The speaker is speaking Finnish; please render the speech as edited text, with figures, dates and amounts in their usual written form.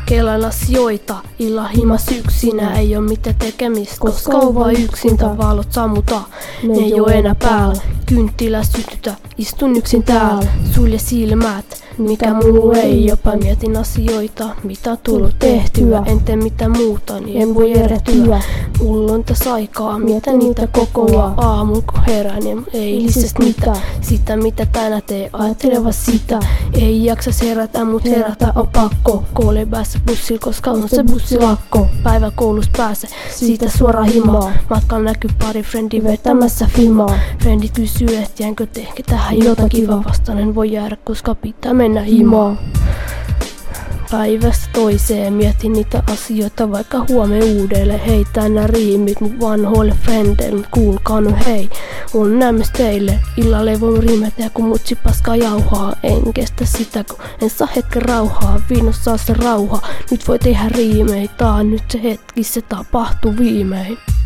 Kelan asioita, illa himas yksinä. Ei oo mitään tekemistä, koska on vain yksintä. Valot sammuta, ne ei oo enää päällä. Kynttilä sytytä, istun yksin täällä. Sulje silmät, mikä muu ei. Jopa mietin asioita, mitä on tullut tehtyä. En tee mitään muuta, niin en voi erehtyä. Mulla on tässä aikaa, mitä niitä kokoaa. Aamulla kun herään, niin ei lisästä mitään. Sitä mitä tänä tee, ajatteleva sitä. Ei jaksa herätä, mut herätä on pakko. Koole päässä bussilla, koska on se bussilakko. Päivä koulusta pääse, siitä suoraan himaa. Matkalla näkyy pari frendi vetämässä filmaa. Frendit kysyy, et jäänkö tehkä tähän jotain kivaa. Vastaan en voi jäädä, koska pitää mennä himaan. Päivästä toiseen mietin niitä asioita vaikka huomenna uudelleen. Hei tänä riimit mun vanhoille frendeille, mut kuulkaa no hei. On nämmös teille, illalla ei voi riimetä kun mutsi paskaa jauhaa. En kestä sitä kun en saa hetken rauhaa, viinos saa se rauha. Nyt voi tehdä riimeitä, nyt se hetki se tapahtuu viimein.